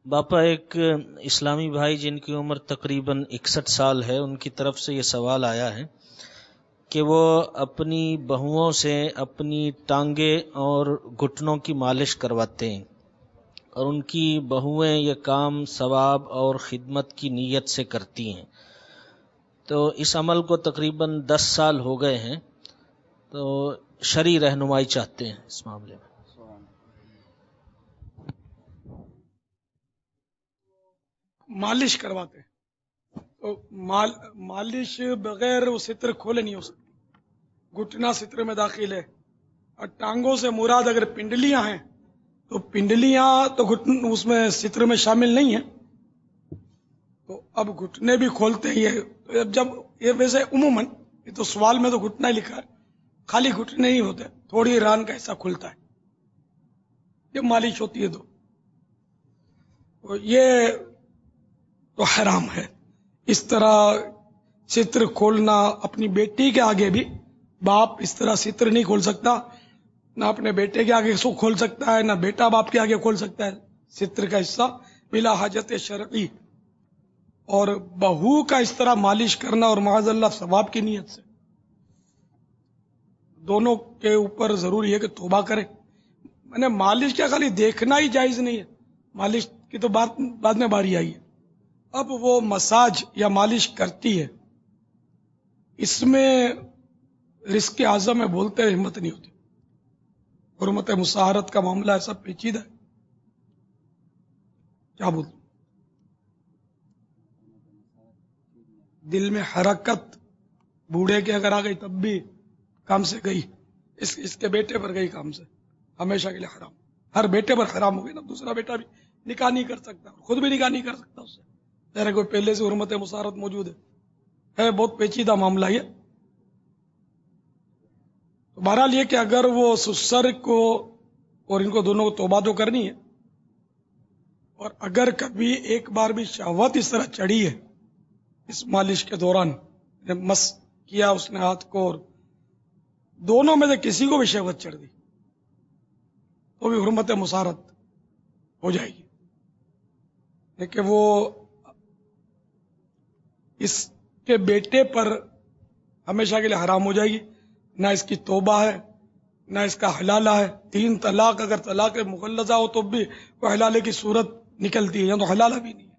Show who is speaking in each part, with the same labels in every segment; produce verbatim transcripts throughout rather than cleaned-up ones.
Speaker 1: باپا ایک اسلامی بھائی جن کی عمر تقریباً اکسٹھ سال ہے، ان کی طرف سے یہ سوال آیا ہے کہ وہ اپنی بہوؤں سے اپنی ٹانگیں اور گھٹنوں کی مالش کرواتے ہیں، اور ان کی بہویں یہ کام ثواب اور خدمت کی نیت سے کرتی ہیں، تو اس عمل کو تقریباً دس سال ہو گئے ہیں، تو شرعی رہنمائی چاہتے ہیں اس معاملے میں۔
Speaker 2: مالش کرواتے ہیں تو مال مالش بغیر وہ ستر کھولے نہیں ہو سکتی، گھٹنا ستر میں داخل ہے، اور ٹانگوں سے مراد اگر پنڈلیاں ہیں تو پنڈلیاں تو گھٹن اس میں ستر میں شامل نہیں ہیں، تو اب گھٹنے بھی کھولتے ہی ہے۔ تو جب یہ ویسے عموماً یہ تو سوال میں تو گھٹنا ہی لکھا ہے، خالی گھٹنے نہیں ہوتے، تھوڑی ران کا حصہ کھلتا ہے، یہ مالش ہوتی ہے تو تو یہ تو حرام ہے۔ اس طرح ستر کھولنا اپنی بیٹی کے آگے بھی باپ اس طرح ستر نہیں کھول سکتا، نہ اپنے بیٹے کے آگے سو کھول سکتا ہے، نہ بیٹا باپ کے آگے کھول سکتا ہے ستر کا حصہ بلا حاجت شرعی۔ اور بہو کا اس طرح مالش کرنا اور معاذ اللہ ثواب کی نیت سے، دونوں کے اوپر ضروری ہے کہ توبہ کرے۔ میں نے مالش کیا خالی دیکھنا ہی جائز نہیں ہے، مالش کی تو بات بعد میں باری آئی ہے۔ اب وہ مساج یا مالش کرتی ہے، اس میں رزق اعظم میں بولتے ہیں ہمت نہیں ہوتی، حرمت مساہرت کا معاملہ ایسا پیچیدہ ہے، کیا بولتے دل میں حرکت بوڑھے کے اگر آ گئی تب بھی کام سے گئی، اس اس کے بیٹے پر گئی کام سے، ہمیشہ کے لیے حرام، ہر بیٹے پر حرام ہو گئی نا، دوسرا بیٹا بھی نکاح نہیں کر سکتا، خود بھی نکاح نہیں کر سکتا اس سے، میرے کوئی پہلے سے حرمت مسارت موجود ہے ہے بہت پیچیدہ معاملہ یہ۔ تو بہرحال یہ کہ اگر وہ سسر کو اور ان کو دونوں کو توبہ تو کرنی ہے، اور اگر کبھی ایک بار بھی شہوت اس طرح چڑھی ہے اس مالش کے دوران، مس کیا اس نے ہاتھ کو اور دونوں میں سے کسی کو بھی شہوت چڑھ گئی تو بھی حرمت مسارت ہو جائے گی، لیکن وہ اس کے بیٹے پر ہمیشہ کے لیے حرام ہو جائے گی، نہ اس کی توبہ ہے نہ اس کا حلالہ ہے۔ تین طلاق اگر طلاق مغلظہ ہو تو بھی کوئی حلالے کی صورت نکلتی ہے، یا تو حلالہ بھی نہیں ہے۔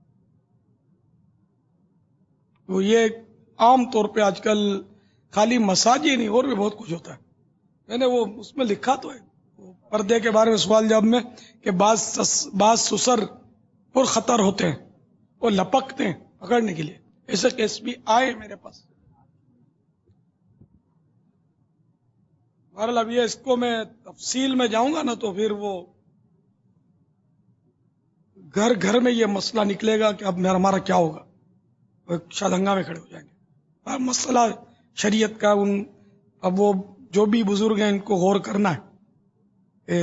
Speaker 2: تو یہ عام طور پہ آج کل خالی مساج ہی نہیں اور بھی بہت کچھ ہوتا ہے، میں نے وہ اس میں لکھا تو ہے پردے کے بارے میں سوال جواب میں کہ بعض بعض سسر پر خطر ہوتے ہیں، وہ لپکتے ہیں پکڑنے کے لیے، ایسے کیس بھی آئے میرے پاس۔ بہرحال اب یہ اس کو میں تفصیل میں جاؤں گا نا تو پھر وہ گھر گھر میں یہ مسئلہ نکلے گا کہ اب میرا ہمارا کیا ہوگا، شاید ہنگامے کھڑے ہو جائیں گے۔ اب مسئلہ شریعت کا، ان اب وہ جو بھی بزرگ ہیں ان کو غور کرنا ہے۔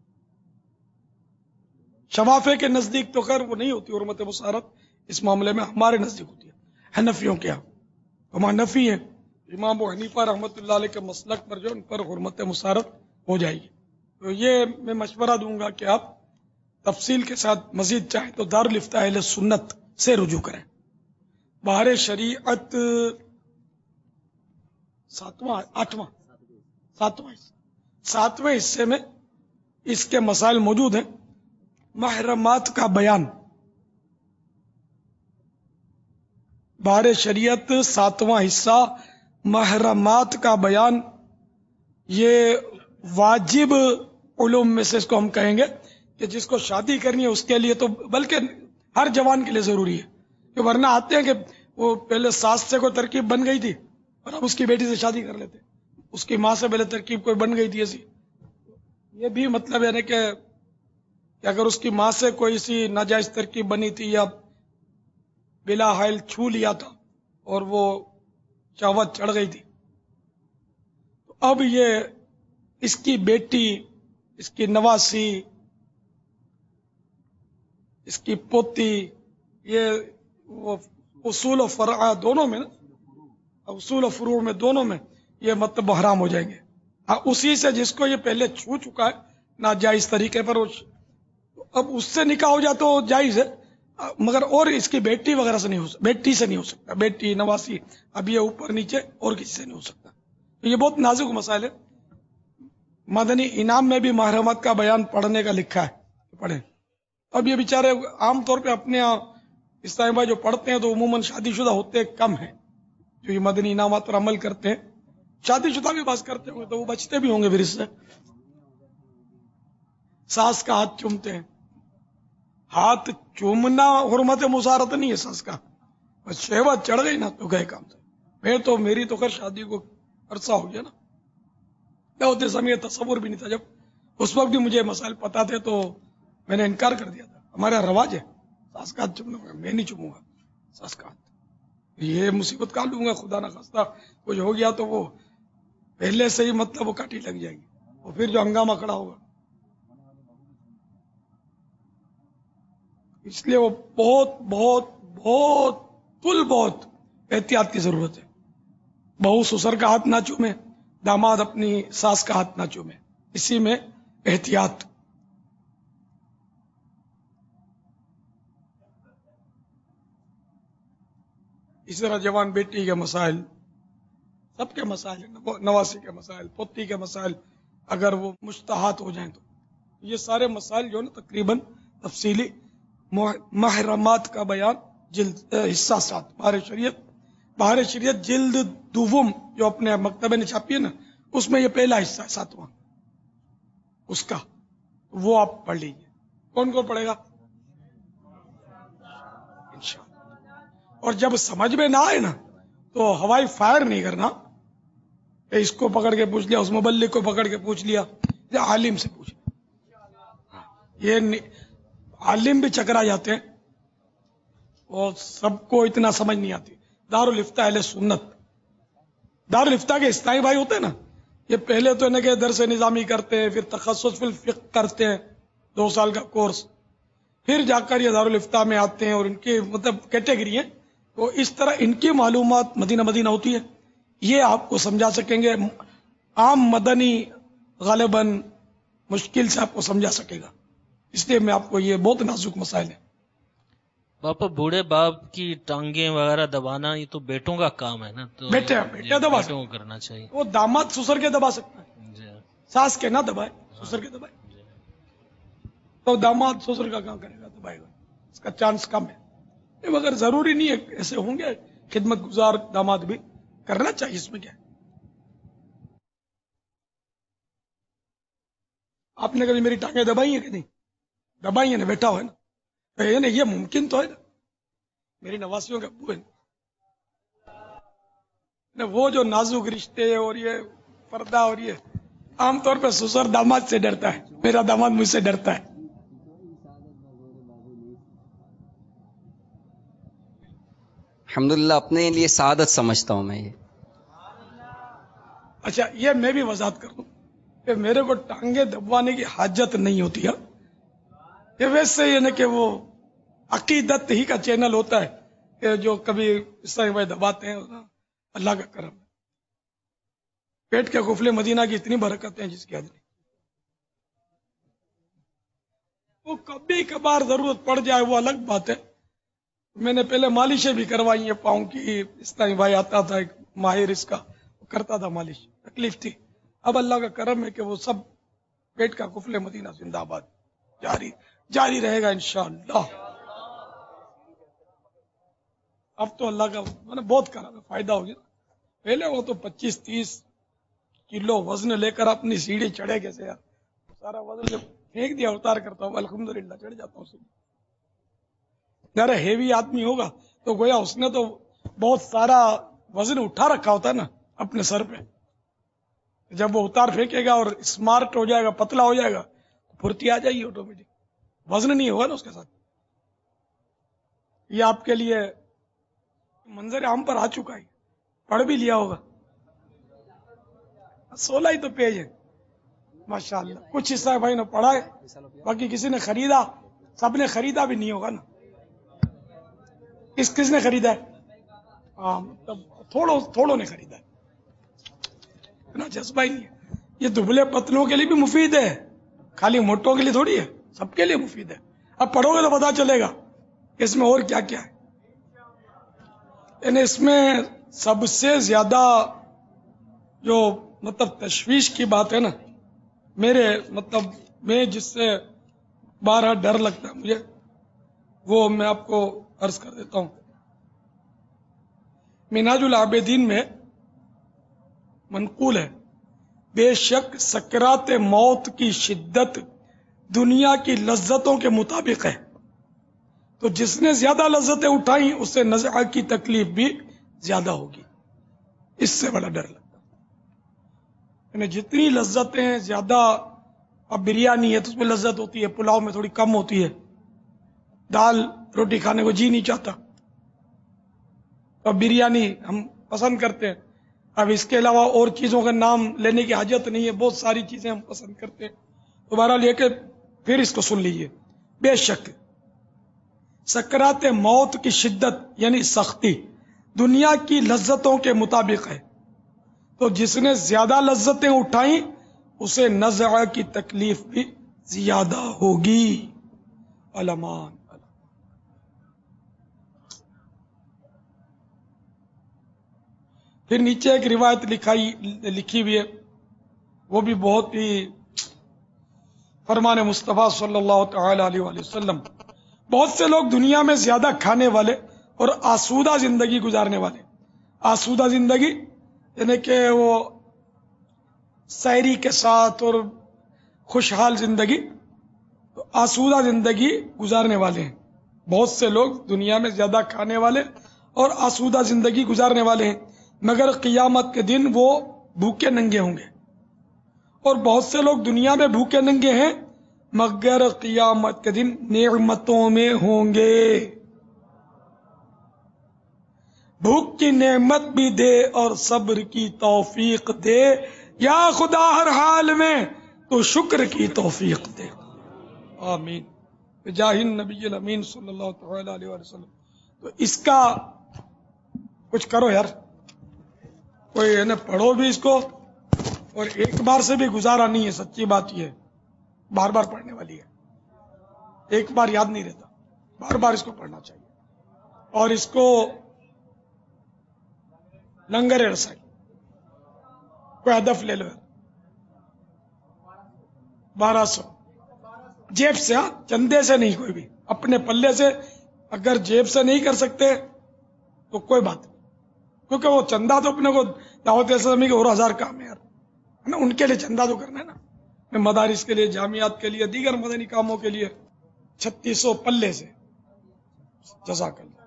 Speaker 2: شفافے کے نزدیک تو خیر وہ نہیں ہوتی حرمت مسارت، اس معاملے میں ہمارے نزدیک ہوتی ہے حنفیوں کے یہاں، ہم حنفی ہیں، امام ابو حنیفہ رحمۃ اللہ علیہ کے مسلک پر جو ان پر حرمت مسارت ہو جائے گی۔ تو یہ میں مشورہ دوں گا کہ آپ تفصیل کے ساتھ مزید چاہیں تو دارالفتاء اہل سنت سے رجوع کریں۔ بہر شریعت ساتواں آٹھواں ساتواں حصہ ساتویں حصے میں اس کے مسائل موجود ہیں۔ محرمات کا بیان، بہر شریعت ساتواں حصہ محرمات کا بیان، یہ واجب علوم میں سے اس کو ہم کہیں گے کہ جس کو شادی کرنی ہے اس کے لیے تو، بلکہ ہر جوان کے لیے ضروری ہے، کہ ورنہ آتے ہیں کہ وہ پہلے ساس سے کوئی ترکیب بن گئی تھی اور اب اس کی بیٹی سے شادی کر لیتے، اس کی ماں سے پہلے ترکیب کوئی بن گئی تھی ایسی، یہ بھی مطلب یعنی کہ اگر اس کی ماں سے کوئی سی ناجائز ترکیب بنی تھی یا بلا حائل چھو لیا تھا اور وہ شہوت چڑھ گئی تھی، تو اب یہ اس کی بیٹی، اس کی نواسی، اس کی پوتی، یہ وہ اصول و فرع دونوں میں نا، اصول و فروع میں دونوں میں یہ مطلب حرام ہو جائیں گے۔ ہاں اسی سے جس کو یہ پہلے چھو چکا ہے ناجائز طریقے پر، اب اس سے نکاح ہو جائے تو جائز ہے، مگر اور اس کی بیٹی وغیرہ سے نہیں ہو سکتا، بیٹی سے نہیں ہو سکتا، بیٹی نواسی اب یہ اوپر نیچے اور کسی سے نہیں ہو سکتا. یہ بہت نازک مسائل ہے. مدنی انعام میں بھی محرمات کا بیان پڑھنے کا لکھا ہے، پڑھیں. اب یہ بیچارے عام طور پہ اپنے یہاں اسلامی بھائی جو پڑھتے ہیں تو عموماً شادی شدہ ہوتے کم ہیں جو یہ مدنی انعامات پر عمل کرتے ہیں. شادی شدہ بھی بس کرتے ہوں گے تو وہ بچتے بھی ہوں گے پھر اس سے. ساس کا ہاتھ چومتے ہیں، ہاتھ چومنا حرمت مسارت نہیں ہے ساس کا، بس شہوت چڑھ گئی نا تو گئے کام سے. میں تو میری تو خیر شادی کو عرصہ ہو گیا نا، میں ہوتے سمے تصور بھی نہیں تھا. جب اس وقت بھی مجھے مسائل پتا تھے تو میں نے انکار کر دیا تھا. ہمارا رواج ہے ساس کا ہاتھ چومنا، میں نہیں چوموں گا ساس کا ہاتھ. یہ مصیبت کا لوں گا خدا نہ خواستہ کچھ ہو گیا تو وہ پہلے سے ہی مطلب وہ کاٹی لگ جائے گی اور پھر جو ہنگامہ کھڑا ہوگا. اس لیے وہ بہت بہت بہت پل بہت احتیاط کی ضرورت ہے. بہو سسر کا ہاتھ نہ چومے، داماد اپنی ساس کا ہاتھ نہ چومے، اسی میں احتیاط. اسی طرح جوان بیٹی کے مسائل، سب کے مسائل، نواسی کے مسائل، پوتی کے مسائل اگر وہ مشتہات ہو جائیں تو یہ سارے مسائل جو ہے نا تقریباً تفصیلی محرمات کا بیان جلد حصہ سات بہار شریعت بہار شریعت جلد دوم جو اپنے مکتبے نے چھاپی ہے نا اس میں یہ پہلا حصہ ہے ساتواں اس کا، وہ آپ پڑھ لیجیے. کون کون پڑھے گا انشاءاللہ. اور جب سمجھ میں نہ آئے نا تو ہوائی فائر نہیں کرنا، اس کو پکڑ کے پوچھ لیا، اس مبلغ کو پکڑ کے پوچھ لیا، یا عالم سے پوچھ لیا. یہ عالم بھی چکرا جاتے ہیں اور سب کو اتنا سمجھ نہیں آتی. دارالفتہ اہل سنت، دارالفتہ کے اسلامی بھائی ہوتے ہیں نا، یہ پہلے تو انہیں کہ درس نظامی کرتے ہیں، پھر تخصص فی الفقہ کرتے ہیں دو سال کا کورس، پھر جا کر یہ دارالفتہ میں آتے ہیں اور ان کی مطلب کیٹیگری ہے. تو اس طرح ان کی معلومات مدینہ مدینہ ہوتی ہے. یہ آپ کو سمجھا سکیں گے، عام مدنی غالباً مشکل سے آپ کو سمجھا سکے گا. اس لیے میں آپ کو یہ بہت نازک مسائل ہے.
Speaker 1: پاپا بوڑھے باپ کی ٹانگیں وغیرہ دبانا یہ تو بیٹوں کا کام ہے نا، تو
Speaker 2: بیٹے بیٹے دبا
Speaker 1: بیٹوں کو کرنا چاہیے.
Speaker 2: وہ داماد سسر کے دبا سکتا ہے،
Speaker 1: جی
Speaker 2: ساس کے نہ دبائے، سسر کے دبائے. تو داماد سسر کا کہاں کرے گا، دبائے گا، اس کا چانس کم ہے. مگر ضروری نہیں ہے ایسے ہوں گے خدمت گزار داماد بھی کرنا چاہیے، اس میں کیا ہے. آپ نے کبھی میری ٹانگیں دبائی ہیں کہ نہیں؟ دبائی ہیں نا، بیٹھا ہوا ہے نا. یہ ممکن تو ہے نا، میری نواسیوں کے ابو ہیں نا. وہ جو نازک رشتے اور یہ پردہ اور یہ عام طور پہ سسر داماد سے ڈرتا ہے، میرا داماد مجھ سے ڈرتا ہے.
Speaker 3: الحمدللہ اپنے لیے سعادت سمجھتا ہوں میں یہ.
Speaker 2: اچھا یہ میں بھی وضاحت کر دوں کہ میرے کو ٹانگیں دبوانے کی حاجت نہیں ہوتی ہے. یہ ویسے ہی ہے کہ وہ عقیدت ہی کا چینل ہوتا ہے کہ جو کبھی اس طرح دباتے ہیں. اللہ کا کرم، پیٹ کے قفلے مدینہ کی اتنی برکتیں ہیں جس کی حد نہیں. وہ کبھی کبھار ضرورت پڑ جائے وہ الگ بات ہے. میں نے پہلے مالشیں بھی کروائی ہیں پاؤں کی، اس طرح بھائی آتا تھا ایک ماہر اس کا، وہ کرتا تھا مالش، تکلیف تھی. اب اللہ کا کرم ہے کہ وہ سب پیٹ کا قفل مدینہ زندہ باد جاری جاری رہے گا انشاءاللہ. اب تو اللہ کا میں نے بہت کرا فائدہ ہو گیا. پہلے وہ تو پچیس تیس کلو وزن لے کر اپنی سیڑھی چڑھے کیسے یار، سارا وزن پھینک دیا، اتار کرتا ہوں الحمدللہ چڑھ جاتا ہوں سیڑھی. ذرا ہیوی آدمی ہوگا تو گویا اس نے تو بہت سارا وزن اٹھا رکھا ہوتا ہے نا اپنے سر پہ. جب وہ اتار پھینکے گا اور اسمارٹ ہو جائے گا، پتلا ہو جائے گا، پھرتی آ جائے گی آٹومیٹک، وزن نہیں ہوگا نا اس کے ساتھ. یہ آپ کے لیے منظر عام پر آ چکا ہے، پڑھ بھی لیا ہوگا. سولہ ہی تو پیج ہے ماشاءاللہ. کچھ حصہ بھائی نے پڑھا ہے، باقی کسی نے خریدا، سب نے خریدا بھی نہیں ہوگا نا. کس کس نے خریدا ہے؟ ہاں مطلب تھوڑوں تھوڑوں نے خریدا ہے، اتنا جذبہ ہی نہیں ہے. یہ دبلے پتلوں کے لیے بھی مفید ہے، خالی موٹوں کے لیے تھوڑی ہے. سب کے لیے مفید ہے. اب پڑھو گے تو پتا چلے گا کہ اس میں اور کیا کیا ہے. یعنی اس میں سب سے زیادہ جو مطلب تشویش کی بات ہے نا، میرے مطلب میں جس سے بارہ ڈر لگتا ہے مجھے، وہ میں آپ کو عرض کر دیتا ہوں. منہاج العابدین میں منقول ہے، بے شک سکرات موت کی شدت دنیا کی لذتوں کے مطابق ہے، تو جس نے زیادہ لذتیں اٹھائیں اسے نزع کی تکلیف بھی زیادہ ہوگی. اس سے بڑا ڈر لگتا ہے. یعنی جتنی لذتیں زیادہ، اب بریانی ہے تو اس میں لذت ہوتی ہے، پلاؤ میں تھوڑی کم ہوتی ہے، دال روٹی کھانے کو جی نہیں چاہتا، اب بریانی ہم پسند کرتے ہیں. اب اس کے علاوہ اور چیزوں کا نام لینے کی حاجت نہیں ہے، بہت ساری چیزیں ہم پسند کرتے ہیں. دوبارہ لے کے پھر اس کو سن لیجیے. بے شک سکرات موت کی شدت یعنی سختی دنیا کی لذتوں کے مطابق ہے، تو جس نے زیادہ لذتیں اٹھائیں اسے نزع کی تکلیف بھی زیادہ ہوگی. علمان. پھر نیچے ایک روایت لکھائی لکھی ہوئی ہے، وہ بھی بہت ہی فرمان مصطفیٰ صلی اللہ تعالی علیہ وآلہ وسلم. بہت سے لوگ دنیا میں زیادہ کھانے والے اور آسودہ زندگی گزارنے والے. آسودہ زندگی یعنی کہ وہ سیری کے ساتھ اور خوشحال زندگی، تو آسودہ زندگی گزارنے والے ہیں. بہت سے لوگ دنیا میں زیادہ کھانے والے اور آسودہ زندگی گزارنے والے ہیں، مگر قیامت کے دن وہ بھوکے ننگے ہوں گے. اور بہت سے لوگ دنیا میں بھوکے ننگے ہیں مگر قیامت کے دن نعمتوں میں ہوں گے. بھوک کی نعمت بھی دے اور صبر کی توفیق دے، یا خدا ہر حال میں تو شکر کی توفیق دے. آمین بجاہ النبی الامین صلی اللہ تعالی علیہ وسلم. تو اس کا کچھ کرو یار، کوئی ہے نا، پڑھو بھی اس کو، اور ایک بار سے بھی گزارا نہیں ہے. سچی بات یہ ہے، بار بار پڑھنے والی ہے. ایک بار یاد نہیں رہتا، بار بار اس کو پڑھنا چاہیے. اور اس کو لنگر رسائی کوئی ہدف لے لو، بارہ سو جیب سے، ہاں چندے سے نہیں، کوئی بھی اپنے پلے سے. اگر جیب سے نہیں کر سکتے تو کوئی بات نہیں، کیونکہ وہ چندہ تو اپنے کو دعوت اسلامی کے اور ہزار کام ہے یار، ہے نا، ان کے لیے چندہ تو کرنا ہے نا، مدارس کے لیے، جامعات کے لیے، دیگر مدنی کاموں کے لیے. چھتیس سو پلے سے، جزاک اللہ.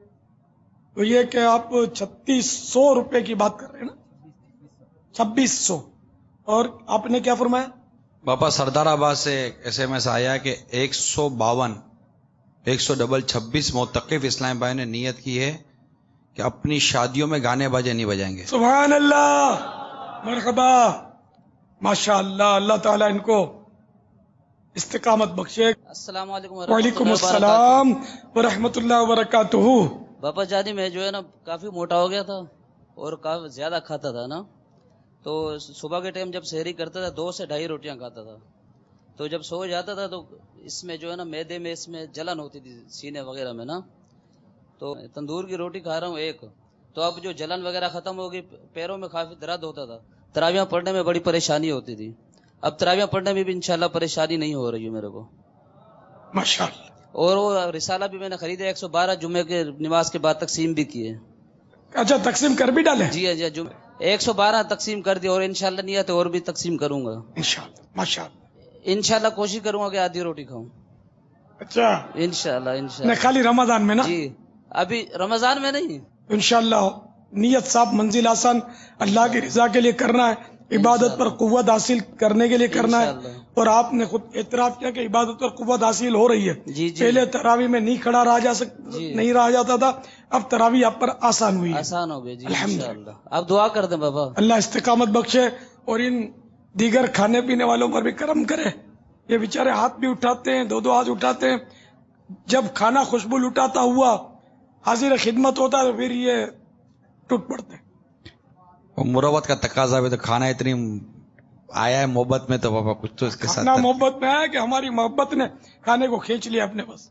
Speaker 2: تو یہ کہ آپ چھتیس سو روپے کی بات کر رہے ہیں نا، چھبیس سو. اور آپ نے کیا فرمایا؟
Speaker 4: باپا سردار آباد سے ایس ایم ایس آیا کہ ایک سو باون ایک سو ڈبل چھبیس موتقف اسلام بھائی نے نیت کی ہے کہ اپنی شادیوں میں گانے باجے نہیں بجائیں گے.
Speaker 2: سبحان اللہ، مرحبا، ماشاء اللہ. اللہ تعالیٰ ان کو استقامت بخشے.
Speaker 5: السلام علیکم.
Speaker 2: وعلیکم السلام ورحمۃ اللہ وبرکاتہ.
Speaker 5: باپا جانی میں جو ہے نا کافی موٹا ہو گیا تھا اور کافی زیادہ کھاتا تھا نا، تو صبح کے ٹائم جب سحری کرتا تھا دو سے ڈھائی روٹیاں کھاتا تھا. تو جب سو جاتا تھا تو اس میں جو ہے نا معدے میں اس میں جلن ہوتی تھی سینے وغیرہ میں نا. تو تندور کی روٹی کھا رہا ہوں ایک، تو اب جو جلن وغیرہ ختم ہو گئی، پیروں میں کافی درد ہوتا تھا، تراویح پڑھنے میں بڑی پریشانی ہوتی تھی. اب تراویح پڑھنے میں بھی انشاءاللہ پریشانی نہیں ہو رہی ہے میرے کو
Speaker 2: ماشاءاللہ.
Speaker 5: اور وہ رسالہ بھی میں نے خریدا ایک سو بارہ جمعے کے نماز کے بعد تقسیم بھی کیے.
Speaker 2: اچھا تقسیم کر بھی ڈالے؟
Speaker 5: جی جی جمعے ایک سو بارہ تقسیم کر دی، اور انشاءاللہ نیت اور بھی تقسیم کروں گا
Speaker 2: انشاءاللہ. ماشاءاللہ
Speaker 5: انشاءاللہ کوشش کروں گا کہ آدھی روٹی کھاؤں.
Speaker 2: اچھا
Speaker 5: انشاءاللہ
Speaker 2: نہیں،
Speaker 5: انشاءاللہ
Speaker 2: خالی رمضان میں نا؟
Speaker 5: جی ابھی رمضان میں نہیں.
Speaker 2: انشاءاللہ نیت صاحب منزل آسان اللہ کی رضا کے لیے کرنا ہے، عبادت پر قوت حاصل کرنے کے لیے کرنا ہے.
Speaker 5: انشاءاللہ.
Speaker 2: اور آپ نے خود اعتراف کیا کہ عبادت پر قوت حاصل ہو رہی ہے.
Speaker 5: جی جی
Speaker 2: پہلے تراویح میں نہیں کھڑا رہا جا سک
Speaker 5: جی.
Speaker 2: نہیں رہا جاتا تھا، اب تراویح آپ پر آسان ہوئی ہے.
Speaker 5: آسان ہو گئے جی
Speaker 2: الحمدللہ.
Speaker 5: انشاءاللہ. آپ دعا کر دیں بابا.
Speaker 2: اللہ استقامت بخشے اور ان دیگر کھانے پینے والوں پر بھی کرم کرے. یہ بیچارے ہاتھ بھی اٹھاتے ہیں، دو دو ہاتھ اٹھاتے ہیں، جب کھانا خوشبو لٹاتا ہوا حاضر خدمت ہوتا ہے تو پھر یہ ٹوٹ پڑتے ہیں.
Speaker 4: مروت کا تقاضا بھی تو کھانا اتنی آیا ہے محبت میں تو پاپا کچھ تو اس کے ساتھ
Speaker 2: کھانا محبت میں ہے کہ ہماری محبت نے کھانے کو کھینچ لیا اپنے بس.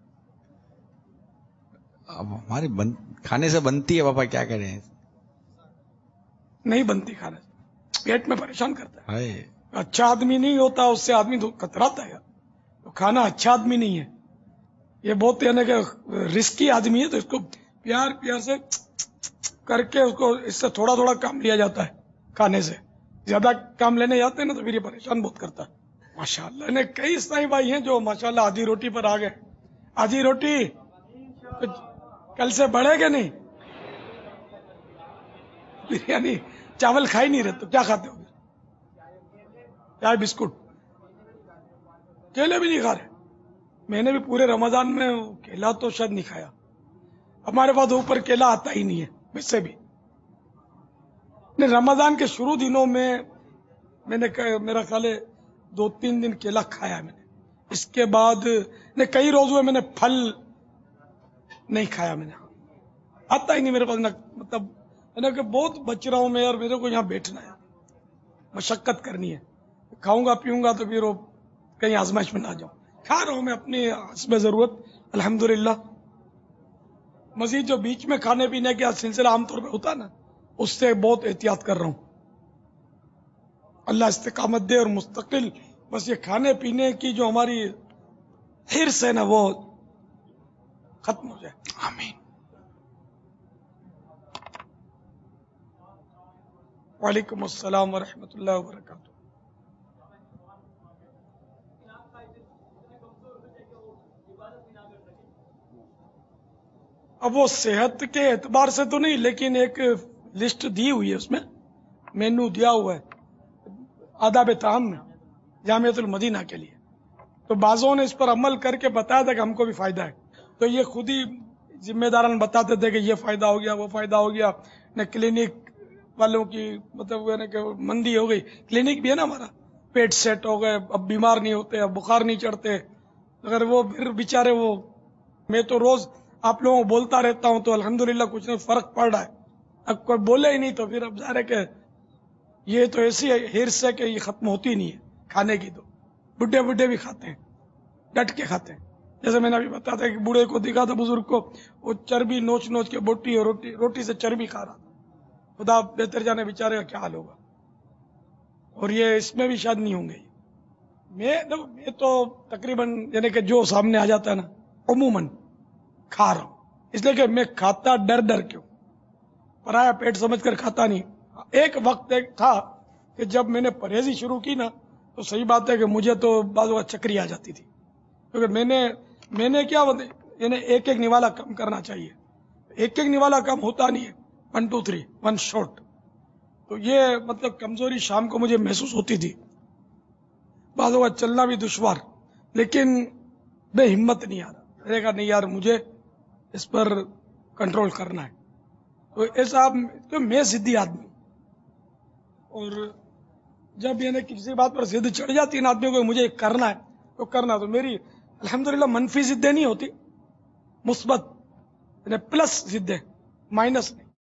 Speaker 4: اب ہماری بن... کھانے سے بنتی ہے پاپا، کیا کریں؟
Speaker 2: نہیں بنتی کھانے سے، پیٹ میں پریشان کرتا ہے.
Speaker 4: ہائے
Speaker 2: اچھا آدمی نہیں ہوتا اس سے آدمی تو کتراتا ہے. تو کھانا اچھا آدمی نہیں ہے، یہ بہت یعنی کہ رسکی آدمی ہے، تو اس کو پیار پیار سے کر کے اس کو اس سے تھوڑا تھوڑا کام لیا جاتا ہے. کھانے سے زیادہ کام لینے جاتے ہیں نا تو پھر یہ پریشان بہت کرتا ہے. ماشاء اللہ نے کئی اسلامی بھائی ہیں جو ماشاء اللہ آدھی روٹی پر آ گئے. آدھی روٹی کل سے بڑھے گا نہیں، بریانی چاول کھا ہی نہیں رہے تو کیا کھاتے ہو؟ چائے بسکٹ، کیلے بھی نہیں کھا رہے. میں نے بھی پورے رمضان میں کیلا تو شاید نہیں کھایا. ہمارے پاس اوپر کیلا آتا ہی نہیں ہے ویسے بھی. رمضان کے شروع دنوں میں میں نے میرا خیال ہے دو تین دن کیلا کھایا میں نے. اس کے بعد نے کئی روز ہوئے میں نے پھل نہیں کھایا. میں نے آتا ہی نہیں میرے پاس، مطلب کہ بہت بچ رہا ہوں میں اور میرے کو یہاں بیٹھنا ہے، مشقت کرنی ہے. کھاؤں گا پیوں گا تو پھر وہ کہیں آزمائش میں نہ جاؤں. کھا رہا ہوں میں اپنی حسب ضرورت الحمدللہ. مزید جو بیچ میں کھانے پینے کا سلسلہ عام طور پہ ہوتا نا، اس سے بہت احتیاط کر رہا ہوں. اللہ استقامت دے اور مستقل بس یہ کھانے پینے کی جو ہماری حرص ہے نا وہ ختم ہو جائے.
Speaker 4: آمین.
Speaker 2: وعلیکم السلام ورحمۃ اللہ وبرکاتہ. اب وہ صحت کے اعتبار سے تو نہیں، لیکن ایک لسٹ دی ہوئی ہے، اس میں مینو دیا ہوا ہے آداب طعام میں جامعۃ المدینہ کے لیے. تو بعضوں نے اس پر عمل کر کے بتایا تھا کہ ہم کو بھی فائدہ ہے. تو یہ خود ہی ذمہ داران بتاتے تھے کہ یہ فائدہ ہو گیا وہ فائدہ ہو گیا. نہ کلینک والوں کی مطلب کہ مندی ہو گئی. کلینک بھی ہے نا ہمارا، پیٹ سیٹ ہو گئے، اب بیمار نہیں ہوتے، اب بخار نہیں چڑھتے. اگر وہ پھر بیچارے وہ میں تو روز آپ لوگوں کو بولتا رہتا ہوں تو الحمدللہ کچھ نہیں فرق پڑ رہا ہے. اب کوئی بولے ہی نہیں تو پھر اب ظاہر ہے کہ یہ تو ایسی حرص ہے کہ یہ ختم ہوتی نہیں ہے کھانے کی. تو بڈھے بڈھے بھی کھاتے ہیں، ڈٹ کے کھاتے ہیں. جیسے میں نے ابھی بتایا تھا کہ بوڑھے کو دکھا تھا بزرگ کو، وہ چربی نوچ نوچ کے بوٹی اور روٹی روٹی سے چربی کھا رہا تھا. خدا بہتر جانے بیچارے کا کیا حال ہوگا. اور یہ اس میں بھی شاید نہیں ہوں گے. میں میں تو تقریباً یعنی کہ جو سامنے آ جاتا ہے نا عموماً کھا رہا ہوں، اس لیے کہ میں کھاتا ڈر ڈر کیوں، پرایا پیٹ سمجھ کر کھاتا نہیں. ایک وقت ایک تھا کہ جب میں نے پرہیزی شروع کی نا تو صحیح بات ہے کہ مجھے تو بعض وقت چکری آ جاتی تھی، کیونکہ میں نے میں نے کیا یعنی ایک ایک نوالا کم کرنا چاہیے. ایک ایک نوالا کم ہوتا نہیں ہے، one two three one short. تو یہ مطلب کمزوری شام کو مجھے محسوس ہوتی تھی. بعض وقت چلنا بھی دشوار، لیکن بے ہمت نہیں آ رہا. رہے گا نہیں یار مجھے اس پر کنٹرول کرنا ہے. تو ایسا تو میں ضدی آدمی، اور جب یعنی کسی بات پر ضد چڑھ جاتی ہے نا آدمی کو مجھے کرنا ہے تو کرنا. تو میری الحمدللہ منفی ضدیں نہیں ہوتی، مثبت یعنی پلس ضدیں، مائنس نہیں.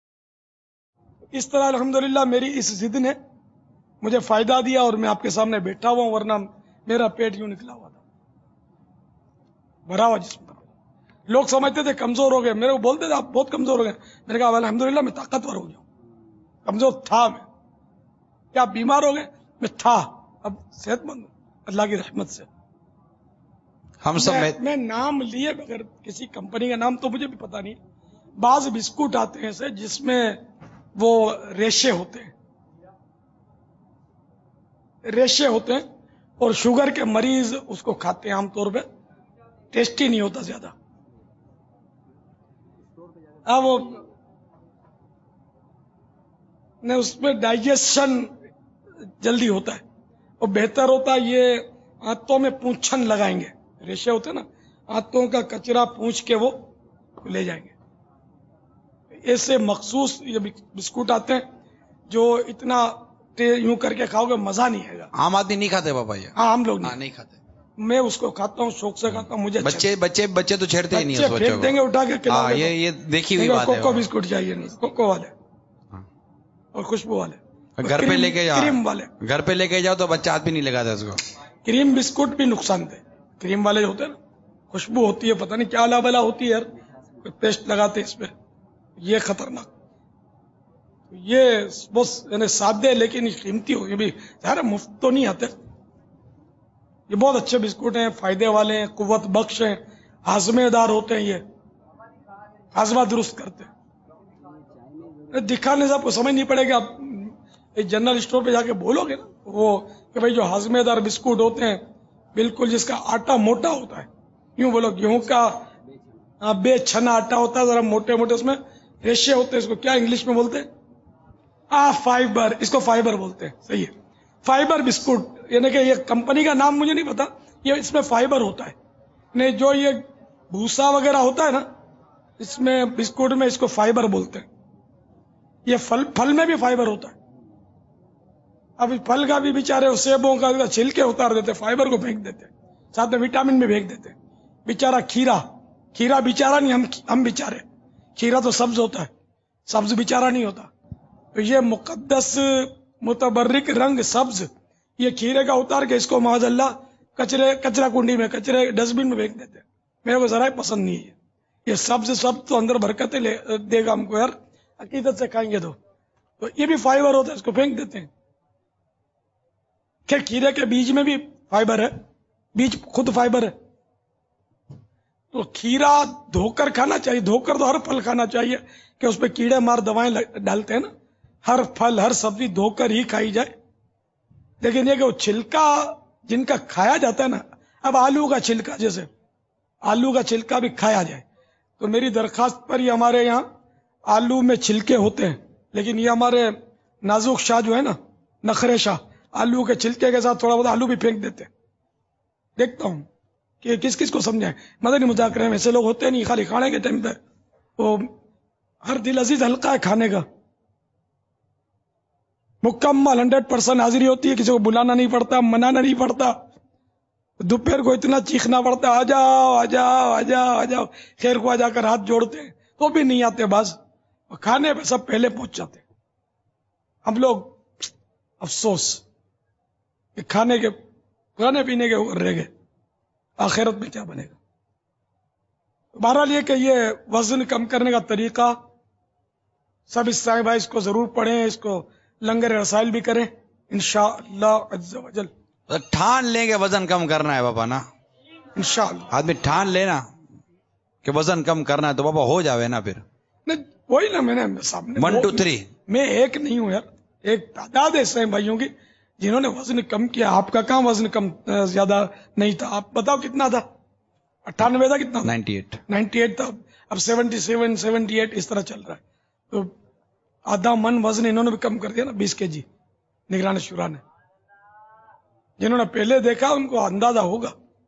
Speaker 2: اس طرح الحمدللہ میری اس ضد نے مجھے فائدہ دیا اور میں آپ کے سامنے بیٹھا ہوا ہوں، ورنہ میرا پیٹ یوں نکلا ہوا تھا، بھرا ہوا جسم تھا. لوگ سمجھتے تھے کمزور ہو گئے، میرے کو بولتے تھے آپ بہت کمزور ہو گئے. میں نے کہا الحمدللہ میں طاقتور ہو گیا ہوں. کمزور تھا میں، کیا بیمار ہو گئے؟ میں تھا، اب صحت مند ہوں اللہ کی رحمت سے.
Speaker 4: ہم سب
Speaker 2: میں,
Speaker 4: میں
Speaker 2: میں نام لیے بغیر کسی کمپنی کا نام تو مجھے بھی پتا نہیں. بعض بسکٹ آتے ہیں ایسے جس میں وہ ریشے ہوتے ہیں ریشے ہوتے ہیں اور شوگر کے مریض اس کو کھاتے ہیں عام طور پہ. ٹیسٹی نہیں ہوتا زیادہ. اب وہ اس میں ڈائجیشن جلدی ہوتا ہے، اور بہتر ہوتا ہے یہ ہاتھوں میں پونچھن لگائیں گے. ریشے ہوتے ہیں نا، ہاتھوں کا کچرا پونچھ کے وہ لے جائیں گے. ایسے مخصوص یہ بسکٹ آتے ہیں جو اتنا یوں کر کے کھاؤ گے مزہ نہیں آئے گا.
Speaker 4: عام آدمی نہیں کھاتے بابا یہ.
Speaker 2: ہاں ہم لوگ
Speaker 4: ہاں
Speaker 2: نہیں
Speaker 4: نہیں کھاتے.
Speaker 2: میں اس کو کھاتا ہوں، شوق سے کھاتا ہوں. مجھے
Speaker 4: بچے بچے بچے تو چھیڑتے ہی نہیں اس بچوں
Speaker 2: پھینک دیں گے اٹھا کے
Speaker 4: کو.
Speaker 2: کھلاؤ
Speaker 4: ہاں
Speaker 2: گے
Speaker 4: یہ
Speaker 2: تو.
Speaker 4: یہ دیکھی ہوئی بات ہے.
Speaker 2: کوکو بسکٹ چاہیے نہیں، کوکو والے اور خوشبو والے.
Speaker 4: گھر پہ لے کے جاؤ،
Speaker 2: کریم والے
Speaker 4: گھر پہ لے کے جاؤ تو بچہ ہاتھ بھی نہیں لگاتا اس کو.
Speaker 2: کریم بسکٹ بھی نقصان دہ. کریم والے جو ہوتے ہیں نا، خوشبو ہوتی ہے، پتہ نہیں کیا لا بلا ہوتی ہے یار، کوئی پیسٹ لگاتے اس پہ، یہ خطرناک. یہ بس یعنی سادے لیکن قیمتی ہو، یہ بھی ظاہر مفت تو نہیں آتے. یہ بہت اچھے بسکٹ ہیں، فائدے والے ہیں، قوت بخش ہیں، ہاضمے دار ہوتے ہیں، یہ ہاضمہ درست کرتے ہیں. دکھانے سے آپ کو سمجھ نہیں پڑے گا. آپ جنرل اسٹور پہ جا کے بولو گے نا وہ کہ بھائی جو ہاضمے دار بسکٹ ہوتے ہیں بالکل جس کا آٹا موٹا ہوتا ہے، یوں بولو گیہوں کا بے چھنا آٹا ہوتا ہے، ذرا موٹے موٹے اس میں ریشے ہوتے ہیں، اس کو کیا انگلش میں بولتے ہیں؟ آ فائبر، اس کو فائبر بولتے ہیں. صحیح ہے، فائبر بسکٹ. یعنی کہ یہ کمپنی کا نام مجھے نہیں پتا، یہ اس میں فائبر ہوتا ہے. نہیں جو یہ بھوسا وغیرہ ہوتا ہے نا اس میں بسکٹ میں، اس کو فائبر بولتے ہیں. یہ پھل پھل میں بھی فائبر ہوتا ہے. اب پھل کا بھی بیچارے سیبوں کا چھلکے اتار دیتے، فائبر کو پھینک دیتے، ساتھ میں وٹامن بھی پھینک دیتے. بیچارہ کھیرا، کھیرا بیچارہ نہیں، ہم ہم بیچارے. کھیرا تو سبز ہوتا ہے، سبز بیچارہ نہیں ہوتا. تو یہ مقدس متبرک رنگ سبز، یہ کھیرے کا اتار کے اس کو معاذ اللہ کچرے کچرا کنڈی میں، کچرے ڈسٹ بن میں پھینک دیتے. میرے کو ذرا پسند نہیں ہے یہ سبز. سب تو اندر برکتیں دے گا ہم کو یار، عقیدت سے کھائیں گے تو. تو یہ بھی فائبر ہوتا ہے، اس کو پھینک دیتے ہیں. کہ کھیرے کے بیج میں بھی فائبر ہے، بیج خود فائبر ہے. تو کھیرا دھو کر کھانا چاہیے، دھو کر تو ہر پھل کھانا چاہیے کہ اس پہ کیڑے مار دوائیں ڈالتے ہیں نا. ہر پھل ہر سبزی دھو کر ہی کھائی جائے. لیکن یہ کہ وہ چھلکا جن کا کھایا جاتا ہے نا، اب آلو کا چھلکا، جیسے آلو کا چھلکا بھی کھایا جائے تو میری درخواست پر یہ ہمارے یہاں آلو میں چھلکے ہوتے ہیں، لیکن یہ ہمارے نازک شاہ جو ہے نا، نخرے شاہ، آلو کے چھلکے کے ساتھ تھوڑا بہت آلو بھی پھینک دیتے. دیکھتا ہوں کہ کس کس کو سمجھائیں. مدنی مذاکرے میں ایسے لوگ ہوتے نہیں، خالی کھانے کے ٹائم پہ وہ ہر دل عزیز ہلکا ہے کھانے کا، مکمل ہنڈریڈ پرسینٹ حاضری ہوتی ہے، کسی کو بلانا نہیں پڑتا، منانا نہیں پڑتا، دوپہر کو اتنا چیخنا پڑتا آ جاؤ آ جاؤ آ جاؤ آ جاؤ. خیر کو آ جا کر ہاتھ جوڑتے ہیں تو بھی نہیں آتے بعض، کھانے پہ سب پہلے پہنچ جاتے. ہم لوگ افسوس کہ کھانے کے کھانے پینے کے اوپر رہ گئے، آخرت میں کیا بنے گا. بہرحال یہ کہ یہ وزن کم کرنے کا طریقہ سب اس صاحب بھائی اس کو ضرور پڑھیں، اس کو لنگر رسائل بھی کریں انشاءاللہ عز و جل.
Speaker 4: ٹھان لیں گے وزن کم کرنا ہے بابا نا،
Speaker 2: انشاءاللہ
Speaker 4: آدمی ٹھان لینا کہ وزن کم کرنا ہے تو بابا ہو جاوے نا. پھر
Speaker 2: نہیں وہی نا، میں نے سامنے
Speaker 4: ون ٹو تھری،
Speaker 2: میں ایک نہیں ہوں یار، ایک تعداد ہے صاحب بھائیوں کی جنہوں نے وزن کم کیا. آپ کا کہاں وزن کم زیادہ نہیں تھا؟ آپ بتاؤ کتنا تھا؟ اٹھانوے تھا؟ کتنا؟
Speaker 4: نائنٹی ایٹ
Speaker 2: نائنٹی ایٹ تھا. اب سیونٹی سیون سیونٹی ایٹ اس طرح چل رہا ہے. تو آدھا من وزن انہوں نے بھی کم کر دیا نا، بیس کے جی نگران شورا نے. جنہوں نے پہلے دیکھا ان کو اندازہ ہوگا.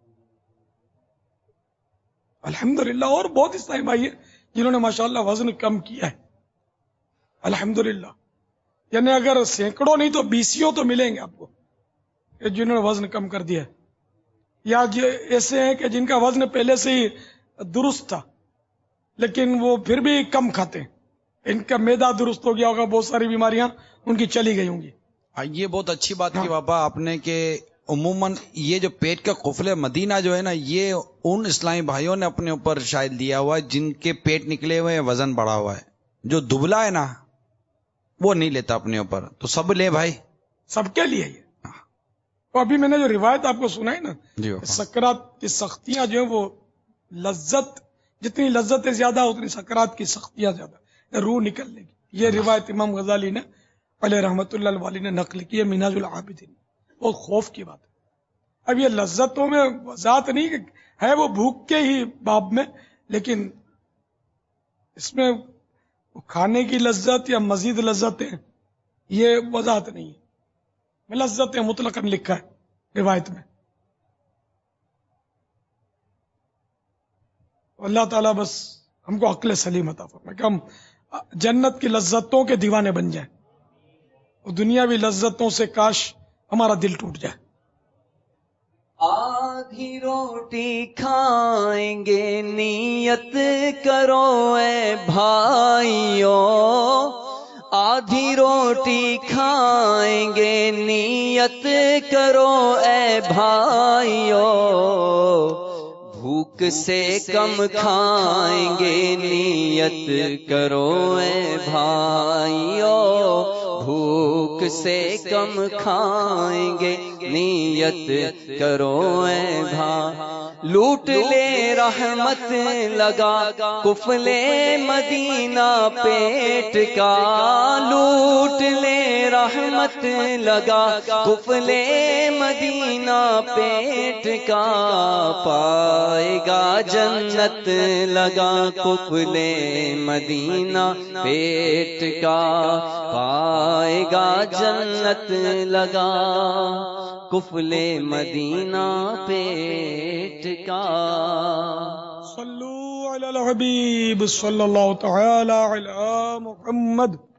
Speaker 2: الحمدللہ. اور بہت اس طرح بھائی جنہوں نے ماشاءاللہ وزن کم کیا ہے الحمدللہ. یعنی اگر سینکڑوں نہیں تو بیسیوں تو ملیں گے آپ کو جنہوں نے وزن کم کر دیا ہے، یا ایسے ہیں کہ جن کا وزن پہلے سے ہی درست تھا لیکن وہ پھر بھی کم کھاتے ہیں، ان کا معدہ درست ہو گیا ہوگا، بہت ساری بیماریاں ان کی چلی گئی ہوں گی.
Speaker 4: یہ بہت اچھی بات کی بابا آپ نے کہ عموماً یہ جو پیٹ کا قفل مدینہ جو ہے نا، یہ ان اسلامی بھائیوں نے اپنے اوپر شاید لیا ہوا ہے جن کے پیٹ نکلے ہوئے ہیں، وزن بڑھا ہوا ہے. جو دبلا ہے نا وہ نہیں لیتا اپنے اوپر، تو سب لے بھائی،
Speaker 2: سب کے لیے. تو ابھی میں نے جو روایت آپ کو سنائی نا،
Speaker 4: جی
Speaker 2: سکرات کی سختیاں جو ہیں وہ لذت، جتنی لذتیں زیادہ اتنی سکرات کی سختیاں زیادہ، روح نکلنے کی. یہ روایت امام غزالی نے علیہ رحمت اللہ الوالی نے نقل کی ہے منہاج العابدین. بہت خوف کی بات ہے. اب یہ لذتوں میں وضاحت نہیں ہے، وہ بھوک کے ہی باب میں، لیکن اس میں کھانے کی لذت یا مزید لذتیں یہ وضاحت نہیں ہے. لذتیں مطلقاً لکھا ہے روایت میں. اللہ تعالیٰ بس ہم کو عقل سلیم عطا فرمائے کہ ہم جنت کی لذتوں کے دیوانے بن جائیں، اور دنیاوی لذتوں سے کاش ہمارا دل ٹوٹ جائے.
Speaker 6: آدھی روٹی کھائیں گے نیت کرو اے بھائیو، آدھی روٹی کھائیں گے نیت کرو اے بھائیو، بھوک سے کم کھائیں گے نیت کرو اے بھائیو، بھوک سے کم کھائیں گے نیت کرو اے بھائی، لوٹ لے رحمت لگا کفل مدینہ پیٹ کا، لوٹ لے رحمت لگا کفل مدینہ پیٹ کا، پائے گا جنت لگا کفل مدینہ پیٹ کا، پائے گا جنت لگا کفل مدینہ پیٹ کا۔
Speaker 2: صلو علی الحبیب صلی اللہ تعالی علی محمد۔